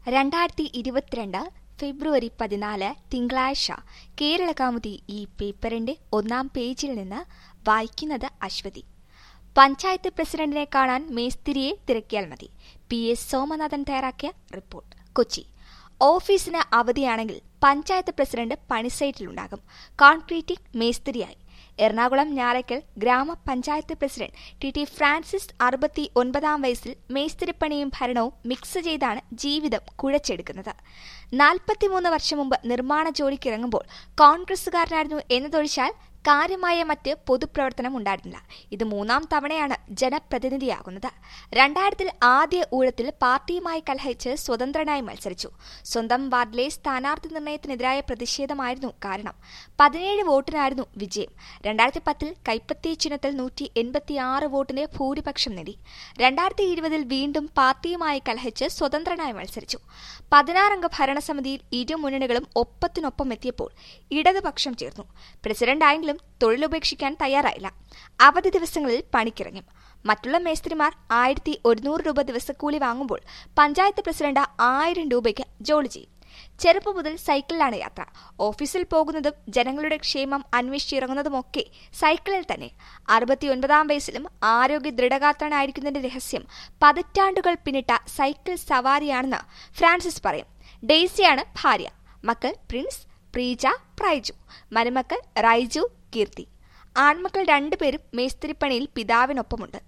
2022 ഫെബ്രുവരി 14 തിങ്കളാഴ്ച കേരളകൗമുദി ഈ പേപ്പറിന്റെ ഒന്നാം പേജിൽ നിന്ന് വായിക്കുന്നത് അശ്വതി. പഞ്ചായത്ത് പ്രസിഡന്റിനെ കാണാൻ മേസ്തിരിയെ തിരക്കിയാൽ മതി. PS സോമനാഥൻ തയ്യാറാക്കിയ റിപ്പോർട്ട്. കൊച്ചി. ഓഫീസിന് അവധിയാണെങ്കിൽ പഞ്ചായത്ത് പ്രസിഡന്റ് പണിസൈറ്റിലുണ്ടാകും. കോൺക്രീറ്റിംഗ് മേസ്തിരിയായി. എറണാകുളം ഞാറയ്ക്കൽ ഗ്രാമപഞ്ചായത്ത് പ്രസിഡന്റ് TT ഫ്രാൻസിസ് 69 വയസ്സിൽ മേസ്തിരിപ്പണിയും ഭരണവും മിക്സ് ചെയ്താണ് ജീവിതം കുഴച്ചെടുക്കുന്നത്. 43 വർഷം മുമ്പ് നിർമ്മാണ ജോലിക്കിറങ്ങുമ്പോൾ കോൺഗ്രസുകാരനായിരുന്നു എന്നതൊഴിച്ചാൽ കാര്യമായ മറ്റ് പൊതുപ്രവർത്തനം ഉണ്ടായിരുന്നില്ല. ഇത് 3ാം തവണയാണ് ജനപ്രതിനിധിയാകുന്നത്. 2000-ൽ ആദ്യ ഊഴത്തിൽ പാർട്ടിയുമായി കലഹിച്ച് സ്വതന്ത്രനായി മത്സരിച്ചു. സ്വന്തം വാർഡിലെ സ്ഥാനാർത്ഥി നിർണയത്തിനെതിരായ പ്രതിഷേധമായിരുന്നു കാരണം. 17 വോട്ടിനായിരുന്നു വിജയം. 2010-ൽ കൈപ്പത്തി ചിഹ്നത്തിൽ 186 വോട്ടിന് ഭൂരിപക്ഷം നേടി. 2020-ൽ വീണ്ടും പാർട്ടിയുമായി കലഹിച്ച് സ്വതന്ത്രനായി മത്സരിച്ചു. 16-അംഗ ഭരണസമിതിയിൽ ഇരു മുന്നണികളും ഒപ്പത്തിനൊപ്പം എത്തിയപ്പോൾ ഇടതുപക്ഷം ചേർന്നു. പ്രസിഡന്റായെങ്കിലും തൊഴിലുപേക്ഷിക്കാൻ തയ്യാറായില്ല. അവധി ദിവസങ്ങളിൽ പണിക്കിറങ്ങും. മറ്റുള്ള മേസ്ത്രിമാർ 1100 രൂപ ദിവസക്കൂലി വാങ്ങുമ്പോൾ പഞ്ചായത്ത് പ്രസിഡന്റ് 1000 രൂപയ്ക്ക് ജോലി ചെയ്യും. ചെറുപ്പം മുതൽ സൈക്കിളിലാണ് യാത്ര. ഓഫീസിൽ പോകുന്നതും ജനങ്ങളുടെ ക്ഷേമം അന്വേഷിച്ചിറങ്ങുന്നതുമൊക്കെ സൈക്കിളിൽ തന്നെ. 69 വയസ്സിലും ആരോഗ്യ ദൃഢഗാത്രനായിരിക്കുന്നതിന്റെ രഹസ്യം പതിറ്റാണ്ടുകൾ പിന്നിട്ട സൈക്കിൾ സവാരിയാണെന്ന് ഫ്രാൻസിസ് പറയും. ഡെയ്സിയാണ് ഭാര്യ. മക്കൾ പ്രിൻസ്, പ്രീജ, പ്രൈജു. മരുമക്കൾ റൈജു, കീർത്തി. ആൺമക്കൾ 2 പേരും മേസ്തിരിപ്പണിയിൽ പിതാവിനൊപ്പമുണ്ട്.